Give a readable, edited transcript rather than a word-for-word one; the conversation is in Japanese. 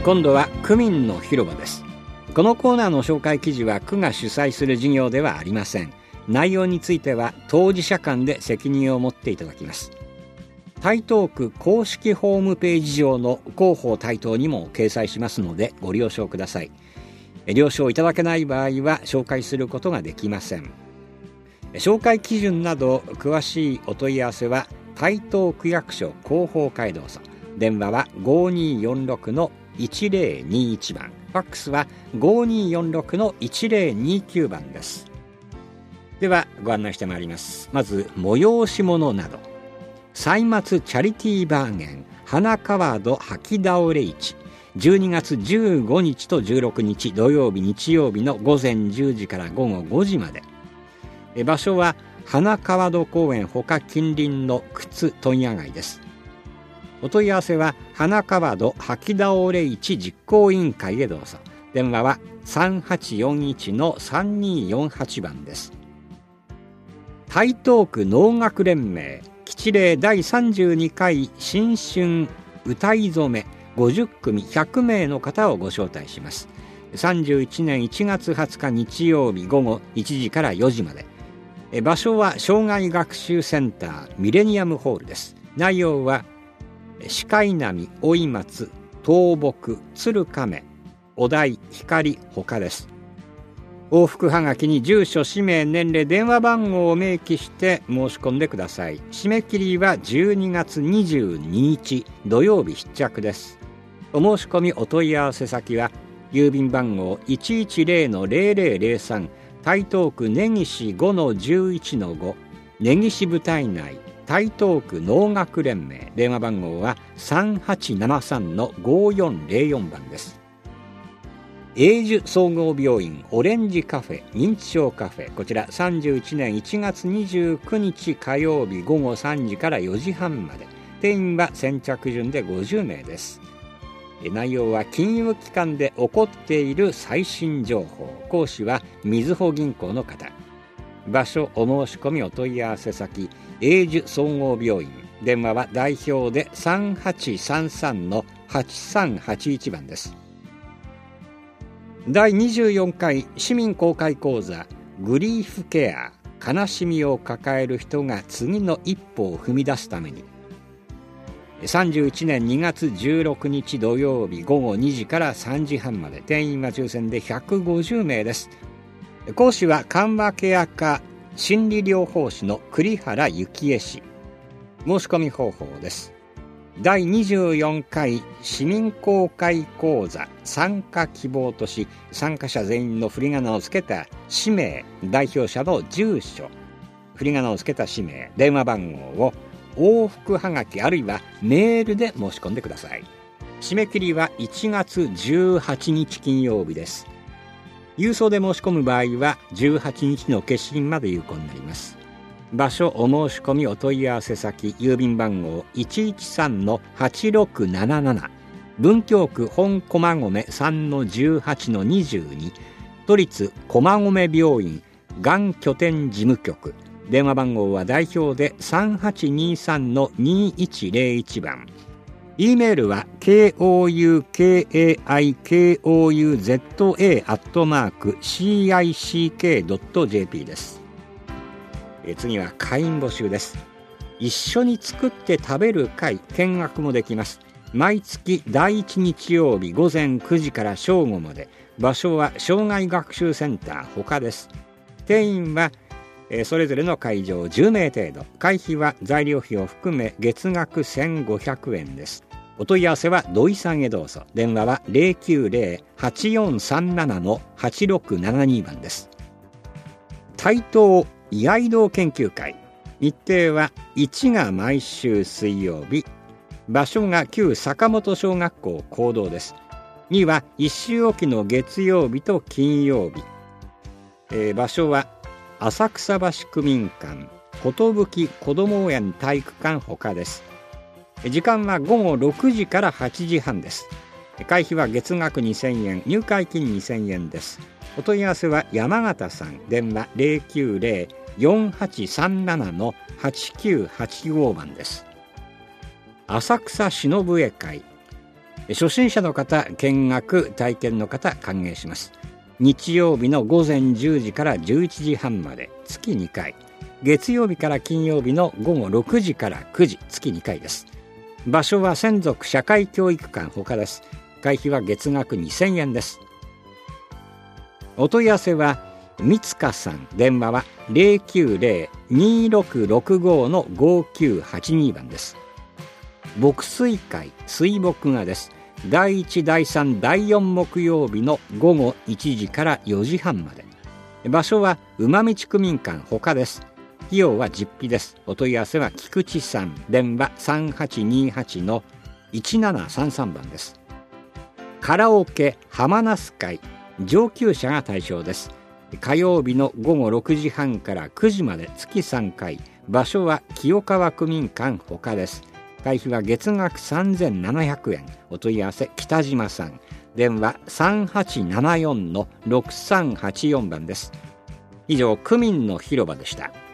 今度は区民の広場です。このコーナーの紹介記事は区が主催する事業ではありません。内容については当事者間で責任を持っていただきます。台東区公式ホームページ上の広報台東にも掲載しますのでご了承ください。了承いただけない場合は紹介することができません。紹介基準など詳しいお問い合わせは台東区役所広報課へどうぞ。電話は 5246-1021 番、ファックスは 5246-1029 番です。ではご案内してまいります。まず催し物など、歳末チャリティーバーゲン花川戸掃き倒れ市、12月15日と16日土曜日日曜日の午前10時から午後5時まで。場所は花川戸公園ほか近隣の靴問屋街です。お問い合わせは花川戸掃き倒れ市実行委員会へどうぞ。電話は 3841-3248 番です。台東区能楽連盟吉例第32回新春歌い初め50組100名の方をご招待します。31年1月20日日曜日午後1時から4時まで。場所は障害学習センターミレニアムホールです。内容は鹿稲波、追松、倒木、鶴亀、お題、光、他です。往復はがきに住所、氏名、年齢、電話番号を明記して申し込んでください。締め切りは12月22日土曜日必着です。お申し込みお問い合わせ先は郵便番号 110-0003 台東区根岸 5-11-5 根岸部隊内台東区能楽連盟、電話番号は 3873-5404 番です。永寿総合病院オレンジカフェ認知症カフェ、こちら31年1月29日火曜日午後3時から4時半まで。定員は先着順で50名です。内容は金融機関で起こっている最新情報。講師はみずほ銀行の方。場所、お申し込みお問い合わせ先永寿総合病院、電話は代表で 3833-8381 番です。第24回市民公開講座グリーフケア、悲しみを抱える人が次の一歩を踏み出すために、31年2月16日土曜日午後2時から3時半まで。定員は抽選で150名です。講師は緩和ケア科心理療法士の栗原幸恵氏。申し込み方法です。第24回市民公開講座参加希望とし、参加者全員の振り仮名をつけた氏名、代表者の住所、振り仮名をつけた氏名、電話番号を往復はがきあるいはメールで申し込んでください。締め切りは1月18日金曜日です。郵送で申し込む場合は18日の消印まで有効になります。場所、お申し込みお問い合わせ先郵便番号 113-8677 文京区本駒込 3-18-22 都立駒込病院がん拠点事務局、電話番号は代表で 3823-2101 番。E メールは koukaikozA@cick.jp です。次は会員募集です。一緒に作って食べる会、見学もできます。毎月第1日曜日午前9時から正午まで。場所は障害学習センターほかです。定員はそれぞれの会場10名程度。会費は材料費を含め月額1500円です。お問い合わせは土井さんへどうぞ。電話は 090-8437-8672 番です。台東居合道研究会、日程は1が毎週水曜日、場所が旧坂本小学校講堂です。2は1週おきの月曜日と金曜日、場所は浅草橋区民館寿こども園体育館ほかです。時間は午後6時から8時半です。会費は月額2000円、入会金2000円です。お問い合わせは山形さん、電話 090-4837-8985 番です。浅草しのぶえ会、 初心者の方、見学体験の方歓迎します。日曜日の午前10時から11時半まで月2回、月曜日から金曜日の午後6時から9時月2回です。場所は専属社会教育館ほかです。会費は月額2000円です。お問い合わせは三塚さん、電話は 090-2665-5982 番です。牧水会水牧画です。第1、第3、第4木曜日の午後1時から4時半まで。場所は馬道区民館ほかです。費用は実費です。お問い合わせは菊池さん、電話 3828-1733 番です。カラオケ浜那須会上級者が対象です。火曜日の午後6時半から9時まで月3回。場所は清川区民館ほかです。会費は月額3700円。お問い合わせ北島さん、電話 3874-6384 番です。以上、区民の広場でした。